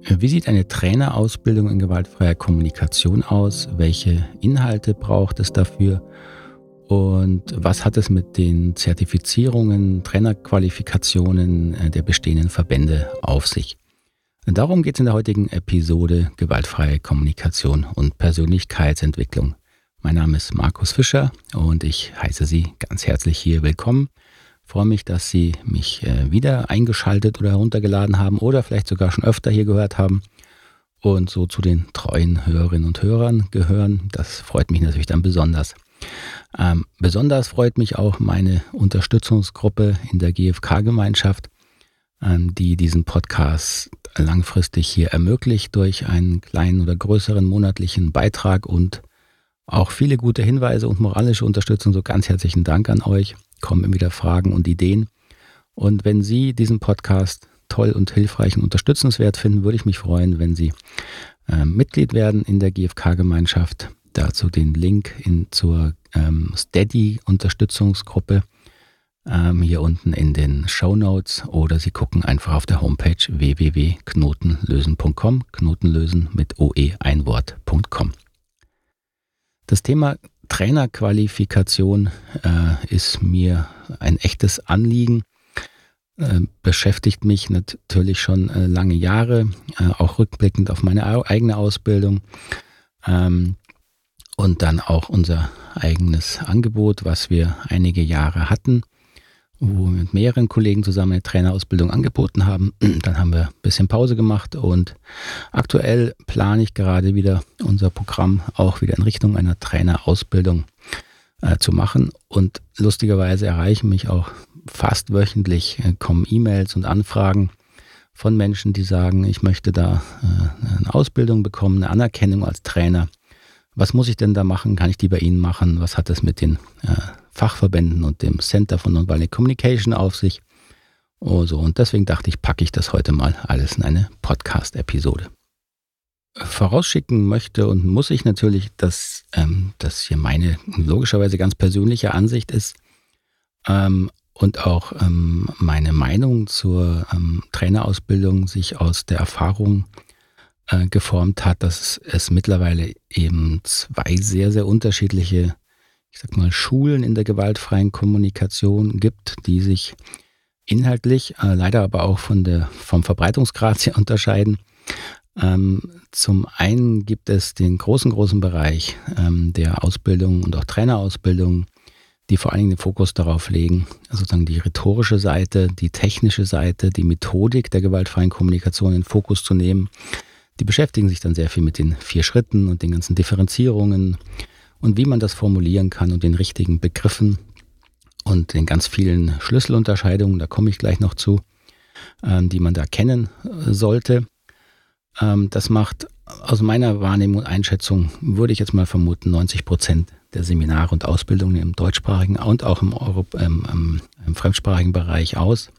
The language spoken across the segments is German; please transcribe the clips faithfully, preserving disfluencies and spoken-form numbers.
Wie sieht eine Trainerausbildung in gewaltfreier Kommunikation aus? Welche Inhalte braucht es dafür? Und was hat es mit den Zertifizierungen, Trainerqualifikationen äh, der bestehenden Verbände auf sich? Darum geht es in der heutigen Episode Gewaltfreie Kommunikation und Persönlichkeitsentwicklung. Mein Name ist Markus Fischer und ich heiße Sie ganz herzlich hier willkommen. Ich freue mich, dass Sie mich wieder eingeschaltet oder heruntergeladen haben oder vielleicht sogar schon öfter hier gehört haben und so zu den treuen Hörerinnen und Hörern gehören. Das freut mich natürlich dann besonders. Ähm, besonders freut mich auch meine Unterstützungsgruppe in der G F K-Gemeinschaft, ähm, die diesen Podcast langfristig hier ermöglicht durch einen kleinen oder größeren monatlichen Beitrag und auch viele gute Hinweise und moralische Unterstützung. So ganz herzlichen Dank an euch. Kommen immer wieder Fragen und Ideen. Und wenn Sie diesen Podcast toll und hilfreich und unterstützenswert finden, würde ich mich freuen, wenn Sie äh, Mitglied werden in der G F K-Gemeinschaft. Dazu den Link in, zur ähm, Steady-Unterstützungsgruppe ähm, hier unten in den Shownotes oder Sie gucken einfach auf der Homepage w w w punkt knotenlösen punkt com, Knotenlösen mit O E ein Wort punkt com. Das Thema Trainerqualifikation äh, ist mir ein echtes Anliegen, äh, beschäftigt mich natürlich schon äh, lange Jahre, äh, auch rückblickend auf meine eigene Ausbildung ähm, und dann auch unser eigenes Angebot, was wir einige Jahre hatten, wo wir mit mehreren Kollegen zusammen eine Trainerausbildung angeboten haben. Dann haben wir ein bisschen Pause gemacht und aktuell plane ich gerade wieder unser Programm auch wieder in Richtung einer Trainerausbildung äh, zu machen. Und lustigerweise erreichen mich auch fast wöchentlich, äh, kommen E-Mails und Anfragen von Menschen, die sagen, ich möchte da äh, eine Ausbildung bekommen, eine Anerkennung als Trainer. Was muss ich denn da machen? Kann ich die bei Ihnen machen? Was hat das mit den äh, Fachverbänden und dem Center for Nonviolent Communication auf sich? Oh, so. Und deswegen dachte ich, packe ich das heute mal alles in eine Podcast-Episode. Vorausschicken möchte und muss ich natürlich, dass ähm, das hier meine logischerweise ganz persönliche Ansicht ist ähm, und auch ähm, meine Meinung zur ähm, Trainerausbildung sich aus der Erfahrung geformt hat, dass es mittlerweile eben zwei sehr, sehr unterschiedliche, ich sag mal, Schulen in der gewaltfreien Kommunikation gibt, die sich inhaltlich, äh, leider aber auch von der, vom Verbreitungsgrad sehr unterscheiden. Ähm, zum einen gibt es den großen, großen Bereich ähm, der Ausbildung und auch Trainerausbildung, die vor allen Dingen den Fokus darauf legen, sozusagen die rhetorische Seite, die technische Seite, die Methodik der gewaltfreien Kommunikation in den Fokus zu nehmen. Die beschäftigen sich dann sehr viel mit den vier Schritten und den ganzen Differenzierungen und wie man das formulieren kann und den richtigen Begriffen und den ganz vielen Schlüsselunterscheidungen, da komme ich gleich noch zu, ähm, die man da kennen sollte. Ähm, das macht aus meiner Wahrnehmung und Einschätzung, würde ich jetzt mal vermuten, neunzig Prozent der Seminare und Ausbildungen im deutschsprachigen und auch im, Europ- ähm, im fremdsprachigen Bereich aus.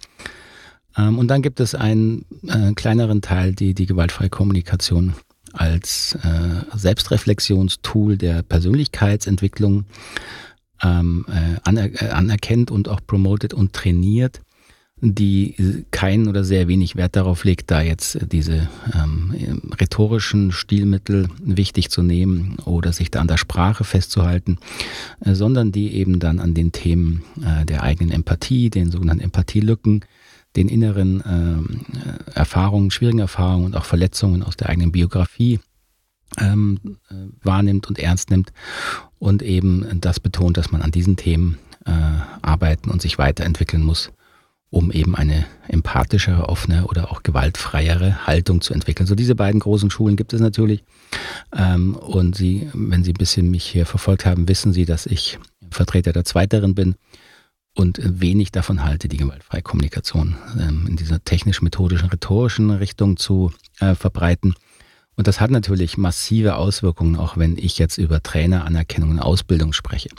Und dann gibt es einen äh, kleineren Teil, die die gewaltfreie Kommunikation als äh, Selbstreflexionstool der Persönlichkeitsentwicklung ähm, äh, aner- äh, anerkennt und auch promotet und trainiert, die keinen oder sehr wenig Wert darauf legt, da jetzt diese ähm, rhetorischen Stilmittel wichtig zu nehmen oder sich da an der Sprache festzuhalten, äh, sondern die eben dann an den Themen äh, der eigenen Empathie, den sogenannten Empathielücken, den inneren äh, Erfahrungen, schwierigen Erfahrungen und auch Verletzungen aus der eigenen Biografie ähm, äh, wahrnimmt und ernst nimmt und eben das betont, dass man an diesen Themen äh, arbeiten und sich weiterentwickeln muss, um eben eine empathischere, offene oder auch gewaltfreiere Haltung zu entwickeln. So diese beiden großen Schulen gibt es natürlich ähm, und Sie, wenn Sie ein bisschen mich hier verfolgt haben, wissen Sie, dass ich Vertreter der Zweiteren bin und wenig davon halte, die gewaltfreie Kommunikation ähm, in dieser technisch-methodischen, rhetorischen Richtung zu äh, verbreiten. Und das hat natürlich massive Auswirkungen, auch wenn ich jetzt über Traineranerkennung und Ausbildung spreche.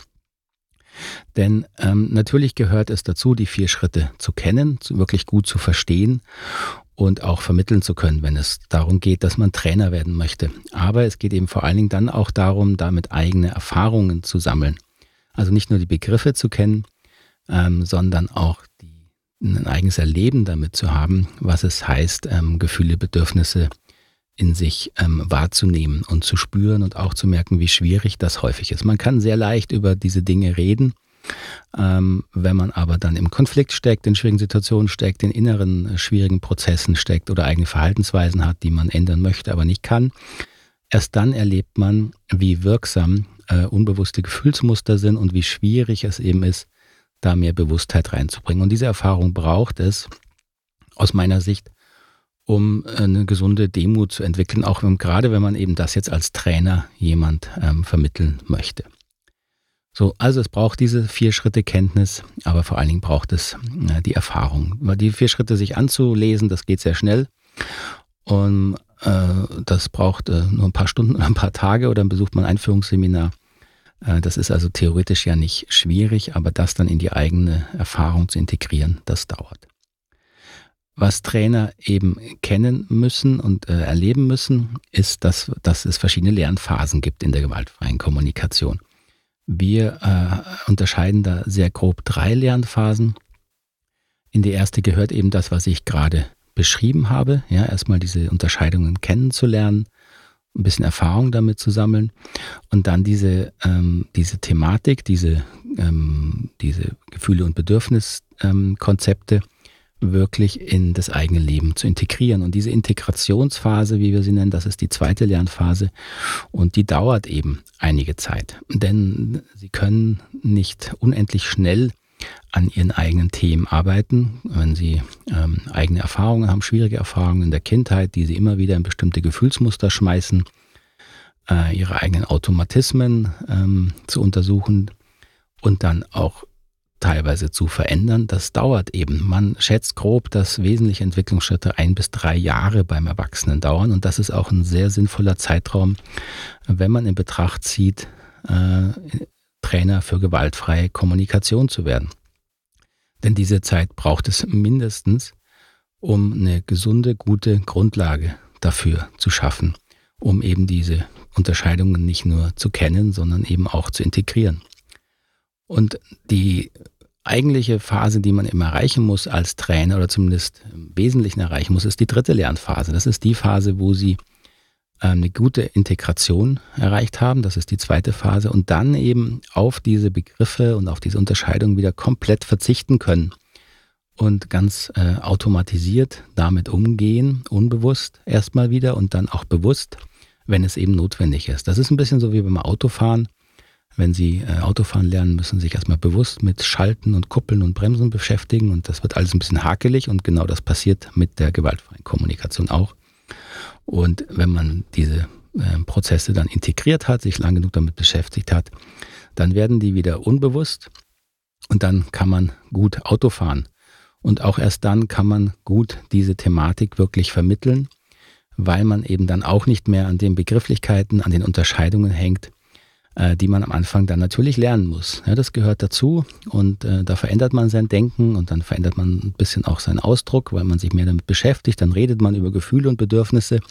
Denn ähm, natürlich gehört es dazu, die vier Schritte zu kennen, zu, wirklich gut zu verstehen und auch vermitteln zu können, wenn es darum geht, dass man Trainer werden möchte. Aber es geht eben vor allen Dingen dann auch darum, damit eigene Erfahrungen zu sammeln. Also nicht nur die Begriffe zu kennen, Ähm, sondern auch die, ein eigenes Erleben damit zu haben, was es heißt, ähm, Gefühle, Bedürfnisse in sich ähm, wahrzunehmen und zu spüren und auch zu merken, wie schwierig das häufig ist. Man kann sehr leicht über diese Dinge reden, ähm, wenn man aber dann im Konflikt steckt, in schwierigen Situationen steckt, in inneren äh, schwierigen Prozessen steckt oder eigene Verhaltensweisen hat, die man ändern möchte, aber nicht kann. Erst dann erlebt man, wie wirksam äh, unbewusste Gefühlsmuster sind und wie schwierig es eben ist, da mehr Bewusstheit reinzubringen. Und diese Erfahrung braucht es aus meiner Sicht, um eine gesunde Demut zu entwickeln, auch wenn, gerade wenn man eben das jetzt als Trainer jemand ähm, vermitteln möchte. So, also es braucht diese vier Schritte Kenntnis, aber vor allen Dingen braucht es äh, die Erfahrung. Weil die vier Schritte sich anzulesen, das geht sehr schnell und äh, das braucht äh, nur ein paar Stunden oder ein paar Tage oder dann besucht man ein Einführungsseminar. Äh, das ist also theoretisch ja nicht schwierig, aber das dann in die eigene Erfahrung zu integrieren, das dauert. Was Trainer eben kennen müssen und äh, erleben müssen, ist, dass, dass es verschiedene Lernphasen gibt in der gewaltfreien Kommunikation. Wir äh, unterscheiden da sehr grob drei Lernphasen. In die erste gehört eben das, was ich gerade beschrieben habe. Ja, erstmal diese Unterscheidungen kennenzulernen, ein bisschen Erfahrung damit zu sammeln und dann diese, ähm, diese Thematik, diese, ähm, diese Gefühle- und Bedürfniskonzepte ähm, wirklich in das eigene Leben zu integrieren. Und diese Integrationsphase, wie wir sie nennen, das ist die zweite Lernphase und die dauert eben einige Zeit. Denn Sie können nicht unendlich schnell an Ihren eigenen Themen arbeiten, wenn Sie ähm, eigene Erfahrungen haben, schwierige Erfahrungen in der Kindheit, die Sie immer wieder in bestimmte Gefühlsmuster schmeißen, äh, Ihre eigenen Automatismen ähm, zu untersuchen und dann auch teilweise zu verändern, das dauert eben. Man schätzt grob, dass wesentliche Entwicklungsschritte ein bis drei Jahre beim Erwachsenen dauern und das ist auch ein sehr sinnvoller Zeitraum, wenn man in Betracht zieht, äh, Trainer für gewaltfreie Kommunikation zu werden. Denn diese Zeit braucht es mindestens, um eine gesunde, gute Grundlage dafür zu schaffen, um eben diese Unterscheidungen nicht nur zu kennen, sondern eben auch zu integrieren. Und die eigentliche Phase, die man immer erreichen muss als Trainer oder zumindest im Wesentlichen erreichen muss, ist die dritte Lernphase. Das ist die Phase, wo Sie eine gute Integration erreicht haben. Das ist die zweite Phase. Und dann eben auf diese Begriffe und auf diese Unterscheidung wieder komplett verzichten können und ganz äh, automatisiert damit umgehen, unbewusst erstmal wieder und dann auch bewusst, wenn es eben notwendig ist. Das ist ein bisschen so wie beim Autofahren. Wenn Sie äh, Autofahren lernen, müssen Sie sich erstmal bewusst mit Schalten und Kuppeln und Bremsen beschäftigen und das wird alles ein bisschen hakelig und genau das passiert mit der gewaltfreien Kommunikation auch. Und wenn man diese äh, Prozesse dann integriert hat, sich lang genug damit beschäftigt hat, dann werden die wieder unbewusst und dann kann man gut Auto fahren. Und auch erst dann kann man gut diese Thematik wirklich vermitteln, weil man eben dann auch nicht mehr an den Begrifflichkeiten, an den Unterscheidungen hängt, die man am Anfang dann natürlich lernen muss. Ja, das gehört dazu und äh, da verändert man sein Denken und dann verändert man ein bisschen auch seinen Ausdruck, weil man sich mehr damit beschäftigt, dann redet man über Gefühle und Bedürfnisse.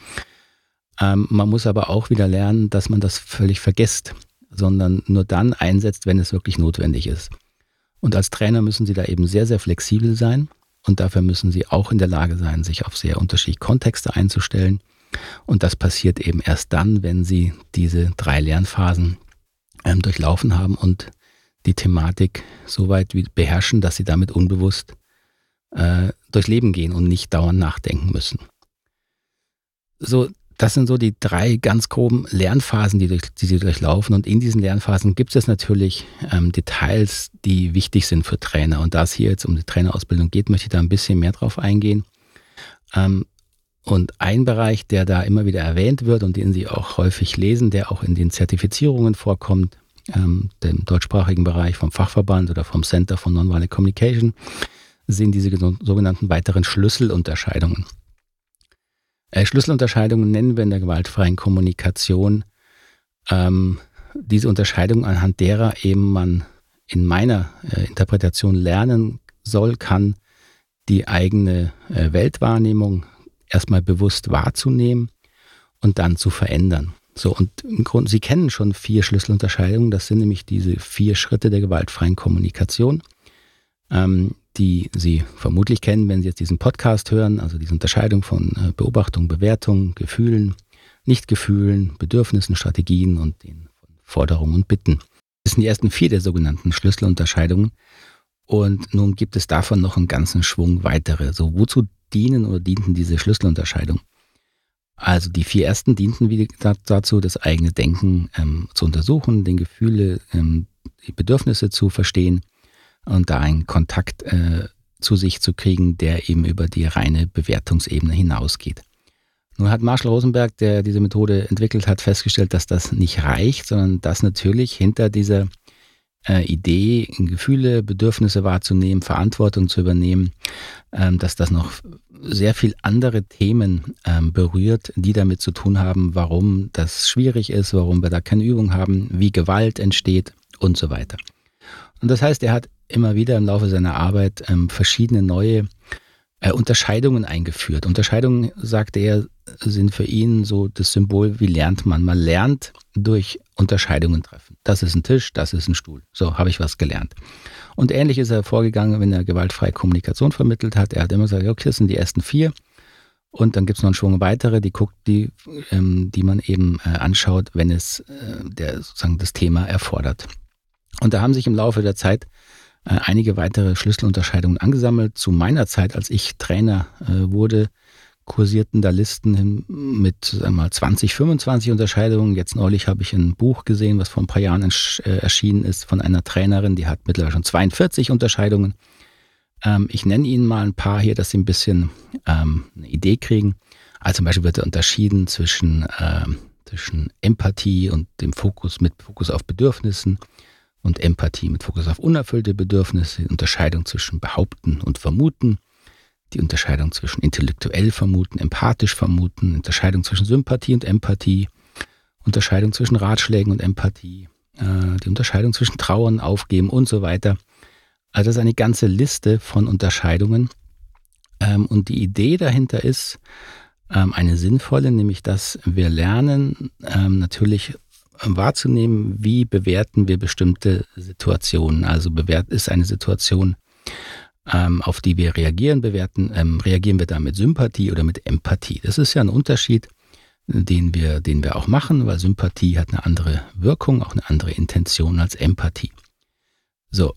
Ähm, man muss aber auch wieder lernen, dass man das völlig vergisst, sondern nur dann einsetzt, wenn es wirklich notwendig ist. Und als Trainer müssen Sie da eben sehr, sehr flexibel sein und dafür müssen Sie auch in der Lage sein, sich auf sehr unterschiedliche Kontexte einzustellen. Und das passiert eben erst dann, wenn Sie diese drei Lernphasen ähm, durchlaufen haben und die Thematik so weit beherrschen, dass Sie damit unbewusst äh, durchs Leben gehen und nicht dauernd nachdenken müssen. So, das sind so die drei ganz groben Lernphasen, die, durch, die Sie durchlaufen. Und in diesen Lernphasen gibt es natürlich ähm, Details, die wichtig sind für Trainer. Und da es hier jetzt um die Trainerausbildung geht, möchte ich da ein bisschen mehr drauf eingehen. Ähm, Und ein Bereich, der da immer wieder erwähnt wird und den Sie auch häufig lesen, der auch in den Zertifizierungen vorkommt, ähm, dem deutschsprachigen Bereich vom Fachverband oder vom Center for Nonviolent Communication, sind diese sogenannten weiteren Schlüsselunterscheidungen. Äh, Schlüsselunterscheidungen nennen wir in der gewaltfreien Kommunikation ähm, diese Unterscheidung, anhand derer eben man in meiner äh, Interpretation lernen soll, kann, die eigene äh, Weltwahrnehmung erstmal bewusst wahrzunehmen und dann zu verändern. So, und im Grunde, Sie kennen schon vier Schlüsselunterscheidungen, das sind nämlich diese vier Schritte der gewaltfreien Kommunikation, ähm, die Sie vermutlich kennen, wenn Sie jetzt diesen Podcast hören, also diese Unterscheidung von äh, Beobachtung, Bewertung, Gefühlen, Nichtgefühlen, Bedürfnissen, Strategien und den Forderungen und Bitten. Das sind die ersten vier der sogenannten Schlüsselunterscheidungen. Und nun gibt es davon noch einen ganzen Schwung weitere. So, wozu dienen oder dienten diese Schlüsselunterscheidungen? Also die vier ersten dienten wie gesagt dazu, das eigene Denken ähm, zu untersuchen, den Gefühle, ähm, die Bedürfnisse zu verstehen und da einen Kontakt äh, zu sich zu kriegen, der eben über die reine Bewertungsebene hinausgeht. Nun hat Marshall Rosenberg, der diese Methode entwickelt hat, festgestellt, dass das nicht reicht, sondern dass natürlich hinter dieser äh, Idee, Gefühle, Bedürfnisse wahrzunehmen, Verantwortung zu übernehmen, ähm, dass das noch sehr viel andere Themen ähm, berührt, die damit zu tun haben, warum das schwierig ist, warum wir da keine Übung haben, wie Gewalt entsteht und so weiter. Und das heißt, er hat immer wieder im Laufe seiner Arbeit ähm, verschiedene neue äh, Unterscheidungen eingeführt. Unterscheidungen, sagte er, sind für ihn so das Symbol, wie lernt man. Man lernt durch Unterscheidungen treffen. Das ist ein Tisch, das ist ein Stuhl. So, habe ich was gelernt. Und ähnlich ist er vorgegangen, wenn er gewaltfreie Kommunikation vermittelt hat. Er hat immer gesagt, okay, das sind die ersten vier. Und dann gibt es noch einen Schwung weitere, die guckt, die, ähm, die man eben äh, anschaut, wenn es äh, der, sozusagen das Thema erfordert. Und da haben sich im Laufe der Zeit äh, einige weitere Schlüsselunterscheidungen angesammelt. Zu meiner Zeit, als ich Trainer äh, wurde, kursierten da Listen mit sagen wir mal, zwanzig, fünfundzwanzig Unterscheidungen. Jetzt neulich habe ich ein Buch gesehen, was vor ein paar Jahren erschienen ist von einer Trainerin, die hat mittlerweile schon zweiundvierzig Unterscheidungen. Ähm, ich nenne Ihnen mal ein paar hier, dass Sie ein bisschen ähm, eine Idee kriegen. Also zum Beispiel wird unterschieden zwischen, äh, zwischen Empathie und dem Fokus mit Fokus auf Bedürfnissen und Empathie mit Fokus auf unerfüllte Bedürfnisse, die Unterscheidung zwischen Behaupten und Vermuten, die Unterscheidung zwischen intellektuell vermuten, empathisch vermuten, Unterscheidung zwischen Sympathie und Empathie, Unterscheidung zwischen Ratschlägen und Empathie, äh, die Unterscheidung zwischen Trauern, Aufgeben und so weiter. Also das ist eine ganze Liste von Unterscheidungen. Ähm, und die Idee dahinter ist ähm, eine sinnvolle, nämlich dass wir lernen, ähm, natürlich wahrzunehmen, wie bewerten wir bestimmte Situationen. Also bewert ist eine Situation, auf die wir reagieren, bewerten, ähm, reagieren wir da mit Sympathie oder mit Empathie. Das ist ja ein Unterschied, den wir, den wir auch machen, weil Sympathie hat eine andere Wirkung, auch eine andere Intention als Empathie. So,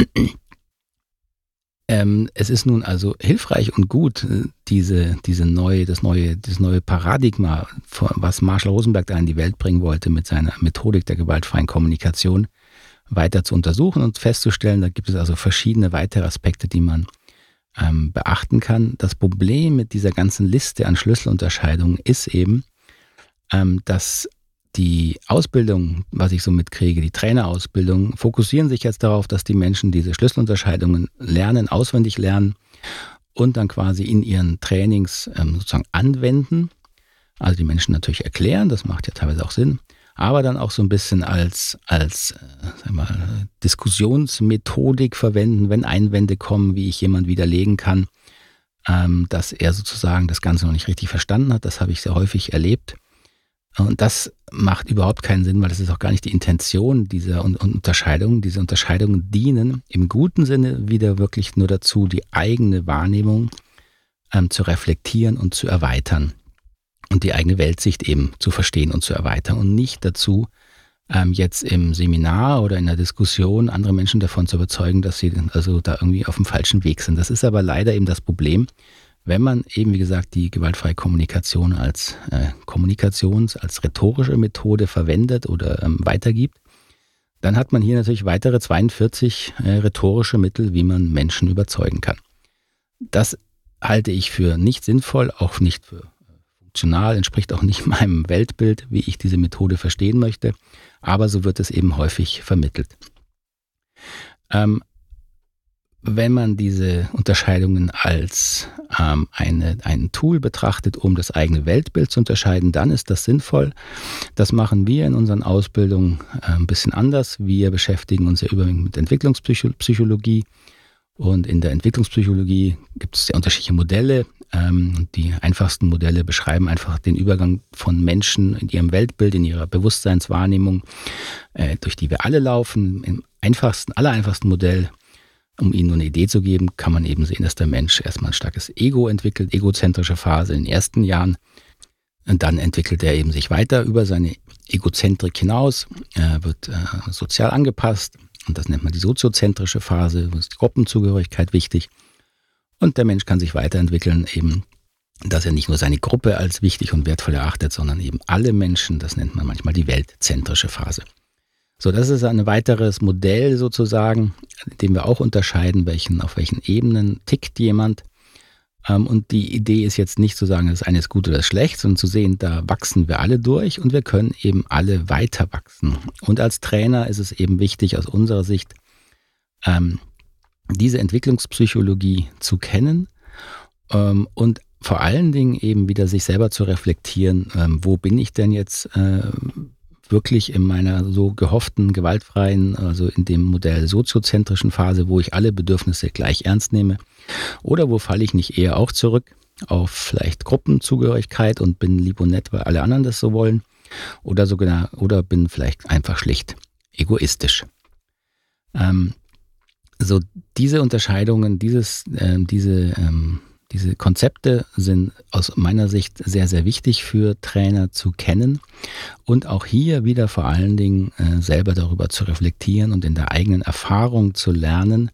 ähm, es ist nun also hilfreich und gut, diese, diese neue, das neue, das neue Paradigma, was Marshall Rosenberg da in die Welt bringen wollte mit seiner Methodik der gewaltfreien Kommunikation, weiter zu untersuchen und festzustellen, da gibt es also verschiedene weitere Aspekte, die man ähm, beachten kann. Das Problem mit dieser ganzen Liste an Schlüsselunterscheidungen ist eben, ähm, dass die Ausbildung, was ich so mitkriege, die Trainerausbildung, fokussieren sich jetzt darauf, dass die Menschen diese Schlüsselunterscheidungen lernen, auswendig lernen und dann quasi in ihren Trainings ähm, sozusagen anwenden. Also die Menschen natürlich erklären, das macht ja teilweise auch Sinn, aber dann auch so ein bisschen als, als äh, sag mal, Diskussionsmethodik verwenden, wenn Einwände kommen, wie ich jemand widerlegen kann, ähm, dass er sozusagen das Ganze noch nicht richtig verstanden hat. Das habe ich sehr häufig erlebt. Und das macht überhaupt keinen Sinn, weil das ist auch gar nicht die Intention dieser Unterscheidung. Diese Unterscheidungen dienen im guten Sinne wieder wirklich nur dazu, die eigene Wahrnehmung ähm, zu reflektieren und zu erweitern. Und die eigene Weltsicht eben zu verstehen und zu erweitern und nicht dazu, ähm, jetzt im Seminar oder in der Diskussion andere Menschen davon zu überzeugen, dass sie also da irgendwie auf dem falschen Weg sind. Das ist aber leider eben das Problem, wenn man eben, wie gesagt, die gewaltfreie Kommunikation als äh, Kommunikations-, als rhetorische Methode verwendet oder ähm, weitergibt, dann hat man hier natürlich weitere zweiundvierzig äh, rhetorische Mittel, wie man Menschen überzeugen kann. Das halte ich für nicht sinnvoll, auch nicht für funktional, entspricht auch nicht meinem Weltbild, wie ich diese Methode verstehen möchte, aber so wird es eben häufig vermittelt. Ähm, wenn man diese Unterscheidungen als ähm, eine, ein Tool betrachtet, um das eigene Weltbild zu unterscheiden, dann ist das sinnvoll. Das machen wir in unseren Ausbildungen äh, ein bisschen anders. Wir beschäftigen uns ja überwiegend mit Entwicklungspsychologie und in der Entwicklungspsychologie gibt es sehr unterschiedliche Modelle. Ähm, die einfachsten Modelle beschreiben einfach den Übergang von Menschen in ihrem Weltbild, in ihrer Bewusstseinswahrnehmung, äh, durch die wir alle laufen. Im einfachsten, allereinfachsten Modell Um Ihnen nur eine Idee zu geben, kann man eben sehen, dass der Mensch erstmal ein starkes Ego entwickelt, egozentrische Phase in den ersten Jahren. Und dann entwickelt er eben sich weiter über seine Egozentrik hinaus, er wird äh, sozial angepasst und das nennt man die soziozentrische Phase, wo ist die Gruppenzugehörigkeit wichtig. Und der Mensch kann sich weiterentwickeln, eben, dass er nicht nur seine Gruppe als wichtig und wertvoll erachtet, sondern eben alle Menschen, das nennt man manchmal die weltzentrische Phase. So, das ist ein weiteres Modell sozusagen, in dem wir auch unterscheiden, welchen, auf welchen Ebenen tickt jemand. Und die Idee ist jetzt nicht zu sagen, das eine ist gut oder schlecht, sondern zu sehen, da wachsen wir alle durch und wir können eben alle weiter wachsen. Und als Trainer ist es eben wichtig aus unserer Sicht, ähm, diese Entwicklungspsychologie zu kennen ähm, und vor allen Dingen eben wieder sich selber zu reflektieren, ähm, wo bin ich denn jetzt äh, wirklich in meiner so gehofften, gewaltfreien, also in dem Modell soziozentrischen Phase, wo ich alle Bedürfnisse gleich ernst nehme? Oder wo falle ich nicht eher auch zurück auf vielleicht Gruppenzugehörigkeit und bin lieb und nett, weil alle anderen das so wollen? Oder sogar, oder bin vielleicht einfach schlicht egoistisch? Ähm, so diese Unterscheidungen, dieses, äh, diese ähm, Diese Konzepte sind aus meiner Sicht sehr, sehr wichtig für Trainer zu kennen und auch hier wieder vor allen Dingen äh, selber darüber zu reflektieren und in der eigenen Erfahrung zu lernen,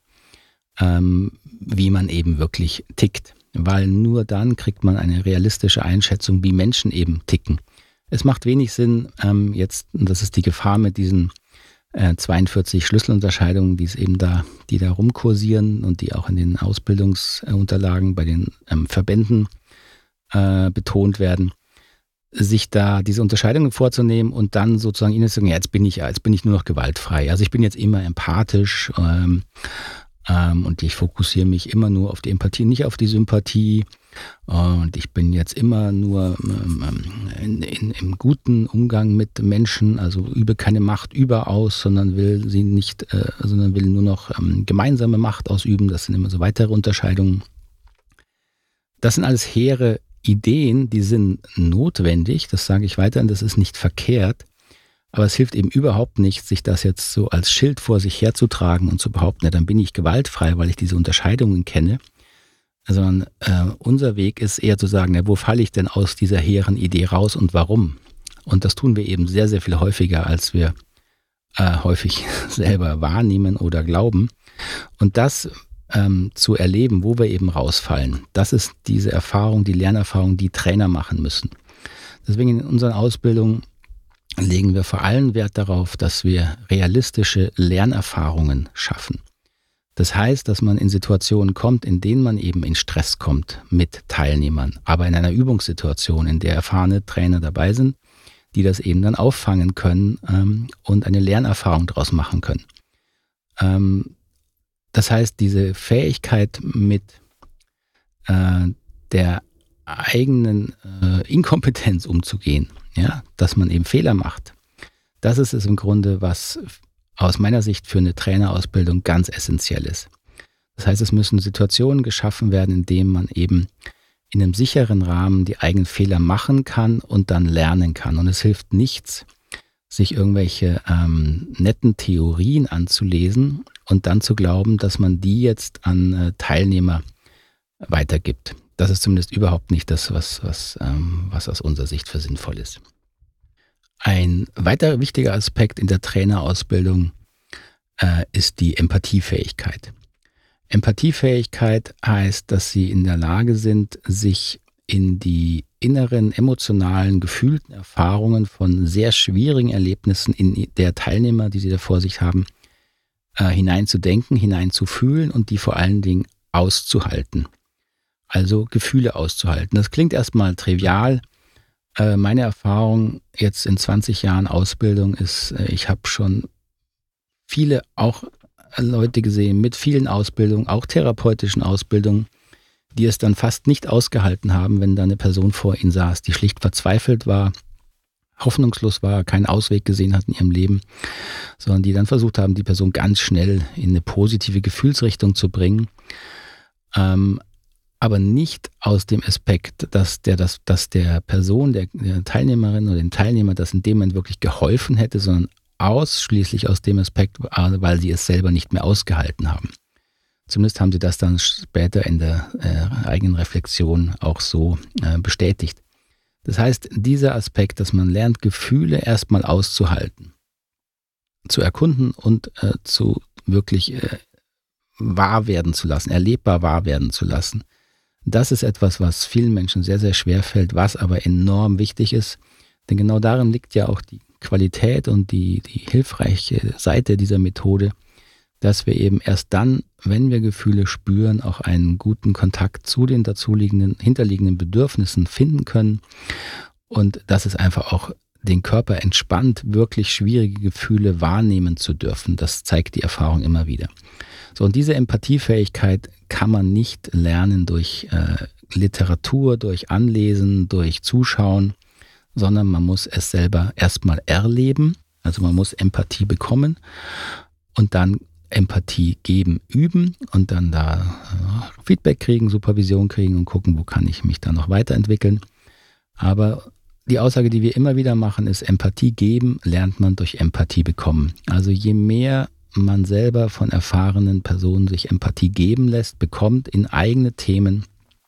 ähm, wie man eben wirklich tickt. Weil nur dann kriegt man eine realistische Einschätzung, wie Menschen eben ticken. Es macht wenig Sinn, ähm, jetzt, und das ist die Gefahr mit diesen äh, zweiundvierzig Schlüsselunterscheidungen, die es eben da, die da rumkursieren und die auch in den Ausbildungsunterlagen bei den ähm, Verbänden äh, betont werden, sich da diese Unterscheidungen vorzunehmen und dann sozusagen ihnen zu sagen, ja, jetzt bin ich ja, jetzt bin ich nur noch gewaltfrei. Also ich bin jetzt immer empathisch ähm, ähm, und ich fokussiere mich immer nur auf die Empathie, nicht auf die Sympathie. Und ich bin jetzt immer nur ähm, in, in, im guten Umgang mit Menschen, also übe keine Macht überaus, sondern will sie nicht, äh, sondern will nur noch ähm, gemeinsame Macht ausüben. Das sind immer so weitere Unterscheidungen. Das sind alles hehre Ideen, die sind notwendig, das sage ich weiterhin, das ist nicht verkehrt, aber es hilft eben überhaupt nicht, sich das jetzt so als Schild vor sich herzutragen und zu behaupten, ja, dann bin ich gewaltfrei, weil ich diese Unterscheidungen kenne. Sondern äh, unser Weg ist eher zu sagen, ja, wo falle ich denn aus dieser hehren Idee raus und warum? Und das tun wir eben sehr, sehr viel häufiger, als wir äh, häufig selber wahrnehmen oder glauben. Und das ähm, zu erleben, wo wir eben rausfallen, das ist diese Erfahrung, die Lernerfahrung, die Trainer machen müssen. Deswegen in unseren Ausbildungen legen wir vor allem Wert darauf, dass wir realistische Lernerfahrungen schaffen. Das heißt, dass man in Situationen kommt, in denen man eben in Stress kommt mit Teilnehmern, aber in einer Übungssituation, in der erfahrene Trainer dabei sind, die das eben dann auffangen können ähm, und eine Lernerfahrung daraus machen können. Ähm, das heißt, diese Fähigkeit mit äh, der eigenen äh, Inkompetenz umzugehen, ja, dass man eben Fehler macht, das ist es im Grunde, was aus meiner Sicht für eine Trainerausbildung ganz essentiell ist. Das heißt, es müssen Situationen geschaffen werden, in denen man eben in einem sicheren Rahmen die eigenen Fehler machen kann und dann lernen kann. Und es hilft nichts, sich irgendwelche ähm, netten Theorien anzulesen und dann zu glauben, dass man die jetzt an äh, Teilnehmer weitergibt. Das ist zumindest überhaupt nicht das, was, was, ähm, was aus unserer Sicht für sinnvoll ist. Ein weiterer wichtiger Aspekt in der Trainerausbildung äh, ist die Empathiefähigkeit. Empathiefähigkeit heißt, dass sie in der Lage sind, sich in die inneren, emotionalen, gefühlten Erfahrungen von sehr schwierigen Erlebnissen in der Teilnehmer, die sie da vor sich haben, äh, hineinzudenken, hineinzufühlen und die vor allen Dingen auszuhalten. Also Gefühle auszuhalten. Das klingt erstmal trivial. Meine Erfahrung jetzt in zwanzig Jahren Ausbildung ist, ich habe schon viele auch Leute gesehen mit vielen Ausbildungen, auch therapeutischen Ausbildungen, die es dann fast nicht ausgehalten haben, wenn da eine Person vor ihnen saß, die schlicht verzweifelt war, hoffnungslos war, keinen Ausweg gesehen hat in ihrem Leben, sondern die dann versucht haben, die Person ganz schnell in eine positive Gefühlsrichtung zu bringen. Ähm, aber nicht aus dem Aspekt, dass der, dass, dass der Person, der, der Teilnehmerin oder dem Teilnehmer das in dem Moment wirklich geholfen hätte, sondern ausschließlich aus dem Aspekt, weil sie es selber nicht mehr ausgehalten haben. Zumindest haben sie das dann später in der äh, eigenen Reflexion auch so äh, bestätigt. Das heißt, dieser Aspekt, dass man lernt, Gefühle erstmal auszuhalten, zu erkunden und äh, zu wirklich äh, wahr werden zu lassen, erlebbar wahr werden zu lassen, das ist etwas, was vielen Menschen sehr, sehr schwer fällt, was aber enorm wichtig ist. Denn genau darin liegt ja auch die Qualität und die, die hilfreiche Seite dieser Methode, dass wir eben erst dann, wenn wir Gefühle spüren, auch einen guten Kontakt zu den dazuliegenden, hinterliegenden Bedürfnissen finden können. Und dass es einfach auch den Körper entspannt, wirklich schwierige Gefühle wahrnehmen zu dürfen. Das zeigt die Erfahrung immer wieder. So, und diese Empathiefähigkeit kann man nicht lernen durch äh, Literatur, durch Anlesen, durch Zuschauen, sondern man muss es selber erstmal erleben. Also man muss Empathie bekommen und dann Empathie geben, üben und dann da äh, Feedback kriegen, Supervision kriegen und gucken, wo kann ich mich dann noch weiterentwickeln. Aber die Aussage, die wir immer wieder machen, ist, Empathie geben lernt man durch Empathie bekommen. Also je mehr man selber von erfahrenen Personen sich Empathie geben lässt, bekommt in eigene Themen,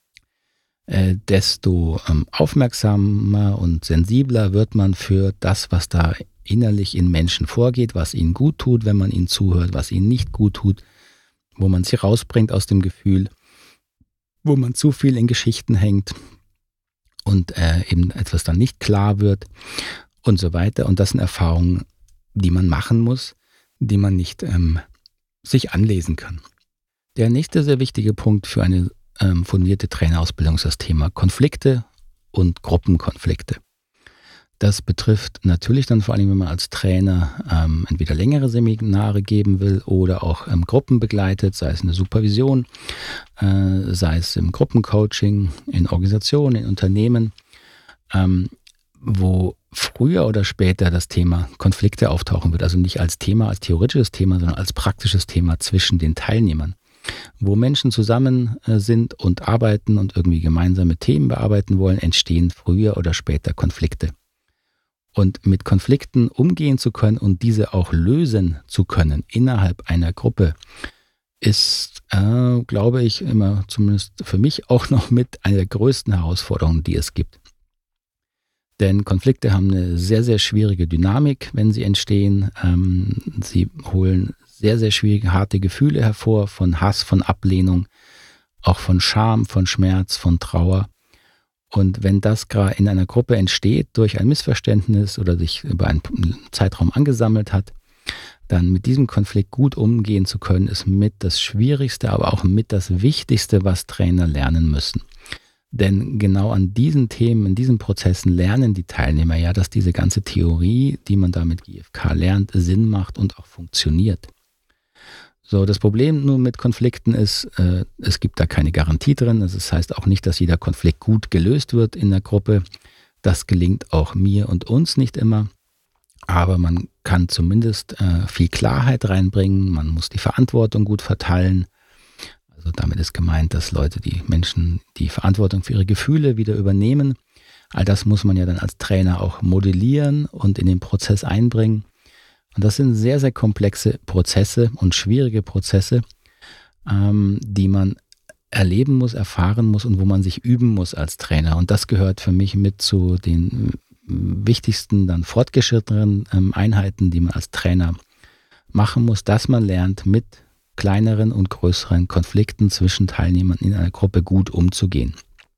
äh, desto ähm, aufmerksamer und sensibler wird man für das, was da innerlich in Menschen vorgeht, was ihnen gut tut, wenn man ihnen zuhört, was ihnen nicht gut tut, wo man sie rausbringt aus dem Gefühl, wo man zu viel in Geschichten hängt und äh, eben etwas dann nicht klar wird und so weiter. Und das sind Erfahrungen, die man machen muss, die man nicht ähm, sich anlesen kann. Der nächste sehr wichtige Punkt für eine ähm, fundierte Trainerausbildung ist das Thema Konflikte und Gruppenkonflikte. Das betrifft natürlich dann vor allem, wenn man als Trainer ähm, entweder längere Seminare geben will oder auch ähm, Gruppen begleitet, sei es in der Supervision, äh, sei es im Gruppencoaching, in Organisationen, in Unternehmen, ähm, wo früher oder später das Thema Konflikte auftauchen wird. Also nicht als Thema, als theoretisches Thema, sondern als praktisches Thema zwischen den Teilnehmern. Wo Menschen zusammen äh, sind und arbeiten und irgendwie gemeinsame Themen bearbeiten wollen, entstehen früher oder später Konflikte. Und mit Konflikten umgehen zu können und diese auch lösen zu können innerhalb einer Gruppe, ist, äh, glaube ich, immer zumindest für mich auch noch mit einer der größten Herausforderungen, die es gibt. Denn Konflikte haben eine sehr, sehr schwierige Dynamik, wenn sie entstehen. Ähm, sie holen sehr, sehr schwierige, harte Gefühle hervor, von Hass, von Ablehnung, auch von Scham, von Schmerz, von Trauer. Und wenn das gerade in einer Gruppe entsteht durch ein Missverständnis oder sich über einen Zeitraum angesammelt hat, dann mit diesem Konflikt gut umgehen zu können, ist mit das Schwierigste, aber auch mit das Wichtigste, was Trainer lernen müssen. Denn genau an diesen Themen, in diesen Prozessen lernen die Teilnehmer ja, dass diese ganze Theorie, die man da mit G F K lernt, Sinn macht und auch funktioniert. So, das Problem nun mit Konflikten ist, äh, es gibt da keine Garantie drin. Also das heißt auch nicht, dass jeder Konflikt gut gelöst wird in der Gruppe. Das gelingt auch mir und uns nicht immer. Aber man kann zumindest äh, viel Klarheit reinbringen. Man muss die Verantwortung gut verteilen. Also damit ist gemeint, dass Leute, die Menschen die Verantwortung für ihre Gefühle wieder übernehmen. All das muss man ja dann als Trainer auch modellieren und in den Prozess einbringen. Und das sind sehr, sehr komplexe Prozesse und schwierige Prozesse, ähm, die man erleben muss, erfahren muss und wo man sich üben muss als Trainer. Und das gehört für mich mit zu den wichtigsten, dann fortgeschrittenen ähm, Einheiten, die man als Trainer machen muss, dass man lernt, mit kleineren und größeren Konflikten zwischen Teilnehmern in einer Gruppe gut umzugehen.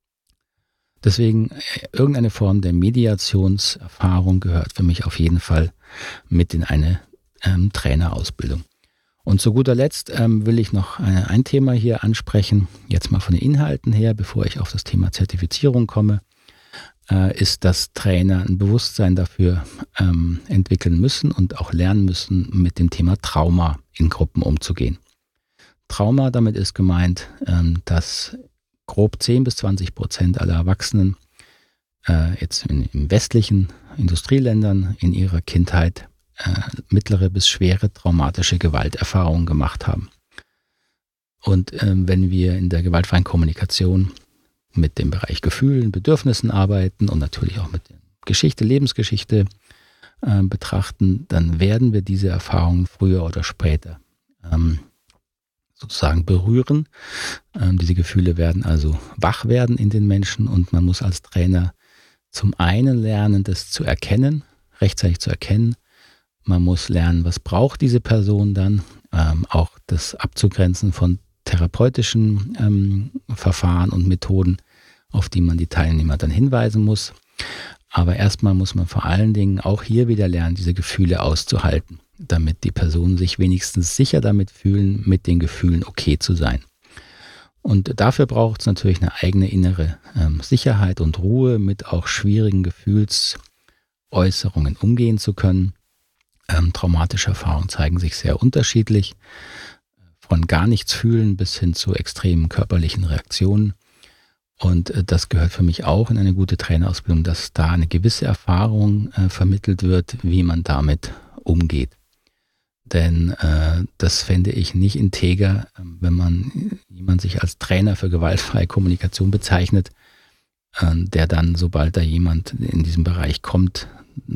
Deswegen irgendeine Form der Mediationserfahrung gehört für mich auf jeden Fall mit in eine ähm, Trainerausbildung. Und zu guter Letzt ähm, will ich noch äh, ein Thema hier ansprechen, jetzt mal von den Inhalten her, bevor ich auf das Thema Zertifizierung komme, äh, ist, dass Trainer ein Bewusstsein dafür ähm, entwickeln müssen und auch lernen müssen, mit dem Thema Trauma in Gruppen umzugehen. Trauma, damit ist gemeint, ähm, dass grob zehn bis zwanzig Prozent aller Erwachsenen äh, jetzt in, in westlichen Industrieländern in ihrer Kindheit äh, mittlere bis schwere traumatische Gewalterfahrungen gemacht haben. Und äh, wenn wir in der gewaltfreien Kommunikation mit dem Bereich Gefühlen, Bedürfnissen arbeiten und natürlich auch mit der Geschichte, Lebensgeschichte äh, betrachten, dann werden wir diese Erfahrungen früher oder später ähm, sozusagen berühren. Ähm, diese Gefühle werden also wach werden in den Menschen und man muss als Trainer zum einen lernen, das zu erkennen, rechtzeitig zu erkennen. Man muss lernen, was braucht diese Person dann, ähm, auch das abzugrenzen von therapeutischen ähm, Verfahren und Methoden, auf die man die Teilnehmer dann hinweisen muss. Aber erstmal muss man vor allen Dingen auch hier wieder lernen, diese Gefühle auszuhalten, damit die Personen sich wenigstens sicher damit fühlen, mit den Gefühlen okay zu sein. Und dafür braucht es natürlich eine eigene innere ähm, Sicherheit und Ruhe, mit auch schwierigen Gefühlsäußerungen umgehen zu können. Ähm, traumatische Erfahrungen zeigen sich sehr unterschiedlich, von gar nichts fühlen bis hin zu extremen körperlichen Reaktionen. Und äh, das gehört für mich auch in eine gute Trainerausbildung, dass da eine gewisse Erfahrung äh, vermittelt wird, wie man damit umgeht. Denn äh, das fände ich nicht integer, wenn man jemand sich als Trainer für gewaltfreie Kommunikation bezeichnet, äh, der dann, sobald da jemand in diesem Bereich kommt,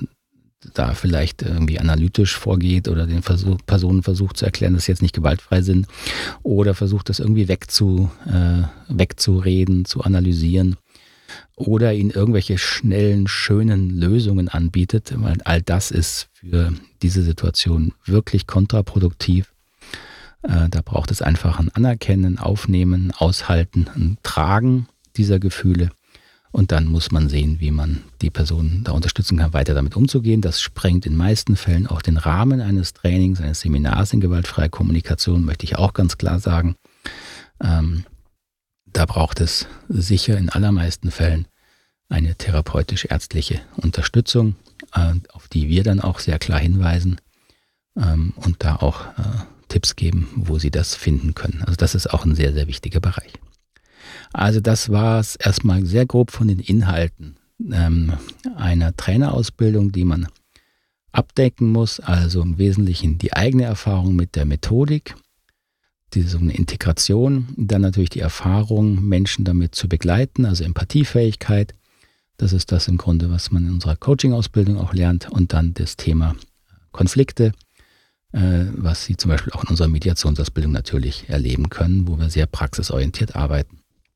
da vielleicht irgendwie analytisch vorgeht oder den Versuch, Personen versucht zu erklären, dass sie jetzt nicht gewaltfrei sind oder versucht, das irgendwie wegzu, äh, wegzureden, zu analysieren oder ihnen irgendwelche schnellen, schönen Lösungen anbietet, weil all das ist für diese Situation wirklich kontraproduktiv. Äh, da braucht es einfach ein Anerkennen, Aufnehmen, Aushalten, ein Tragen dieser Gefühle. Und dann muss man sehen, wie man die Person da unterstützen kann, weiter damit umzugehen. Das sprengt in den meisten Fällen auch den Rahmen eines Trainings, eines Seminars in gewaltfreier Kommunikation, möchte ich auch ganz klar sagen. Ähm, da braucht es sicher in allermeisten Fällen eine therapeutisch-ärztliche Unterstützung, äh, auf die wir dann auch sehr klar hinweisen ähm, und da auch äh, Tipps geben, wo sie das finden können. Also das ist auch ein sehr, sehr wichtiger Bereich. Also das war es erstmal sehr grob von den Inhalten ähm, einer Trainerausbildung, die man abdecken muss. Also im Wesentlichen die eigene Erfahrung mit der Methodik, diese eine Integration, dann natürlich die Erfahrung, Menschen damit zu begleiten, also Empathiefähigkeit. Das ist das im Grunde, was man in unserer Coaching-Ausbildung auch lernt. Und dann das Thema Konflikte, äh, was Sie zum Beispiel auch in unserer Mediationsausbildung natürlich erleben können, wo wir sehr praxisorientiert arbeiten.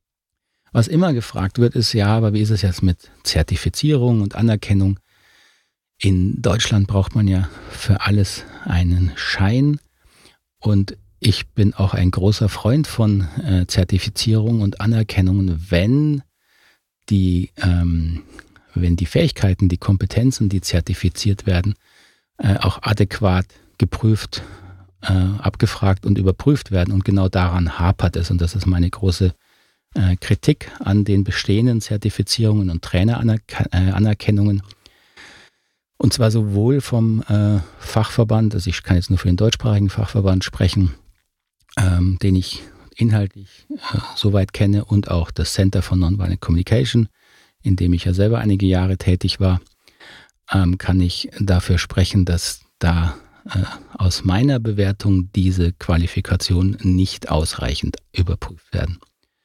Was immer gefragt wird, ist, ja, aber wie ist es jetzt mit Zertifizierung und Anerkennung? In Deutschland braucht man ja für alles einen Schein. Und ich bin auch ein großer Freund von äh, Zertifizierung und Anerkennung, wenn die, ähm, wenn die Fähigkeiten, die Kompetenzen, die zertifiziert werden, äh, auch adäquat geprüft, äh, abgefragt und überprüft werden. Und genau daran hapert es. Und das ist meine große Kritik an den bestehenden Zertifizierungen und Traineranerkennungen. Und zwar sowohl vom äh, Fachverband, also ich kann jetzt nur für den deutschsprachigen Fachverband sprechen, ähm, den ich inhaltlich äh, soweit kenne, und auch das Center for Nonviolent Communication, in dem ich ja selber einige Jahre tätig war, ähm, kann ich dafür sprechen, dass da äh, aus meiner Bewertung diese Qualifikationen nicht ausreichend überprüft werden.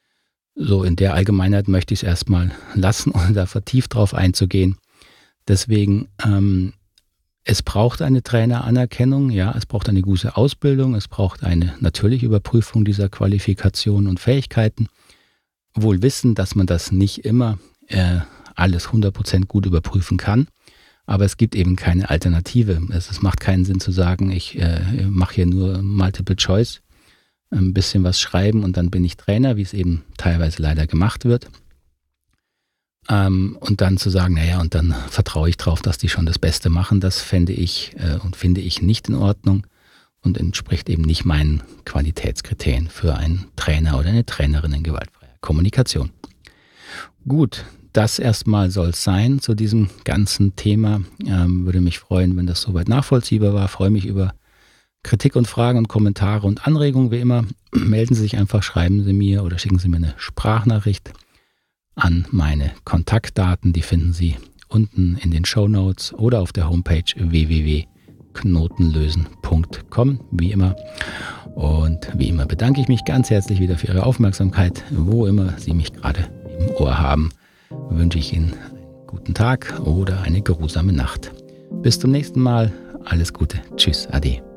So, in der Allgemeinheit möchte ich es erstmal lassen, ohne da vertieft drauf einzugehen. Deswegen, ähm, es braucht eine Traineranerkennung, ja, es braucht eine gute Ausbildung, es braucht eine natürliche Überprüfung dieser Qualifikationen und Fähigkeiten. Wohl wissen, dass man das nicht immer äh, alles hundert Prozent gut überprüfen kann, aber es gibt eben keine Alternative. Es, es macht keinen Sinn zu sagen, ich äh, mache hier nur Multiple Choice, ein bisschen was schreiben und dann bin ich Trainer, wie es eben teilweise leider gemacht wird. Ähm, und dann zu sagen, naja, und dann vertraue ich drauf, dass die schon das Beste machen, das fände ich äh, und finde ich nicht in Ordnung und entspricht eben nicht meinen Qualitätskriterien für einen Trainer oder eine Trainerin in gewaltfreier Kommunikation. Gut, das erstmal soll es sein zu diesem ganzen Thema. Ähm, würde mich freuen, wenn das soweit nachvollziehbar war. Freue mich über Kritik und Fragen und Kommentare und Anregungen wie immer. Melden Sie sich einfach, schreiben Sie mir oder schicken Sie mir eine Sprachnachricht an meine Kontaktdaten. Die finden Sie unten in den Shownotes oder auf der Homepage w w w punkt knotenlösen punkt com, wie immer. Und wie immer bedanke ich mich ganz herzlich wieder für Ihre Aufmerksamkeit. Wo immer Sie mich gerade im Ohr haben, wünsche ich Ihnen einen guten Tag oder eine geruhsame Nacht. Bis zum nächsten Mal. Alles Gute. Tschüss. Ade.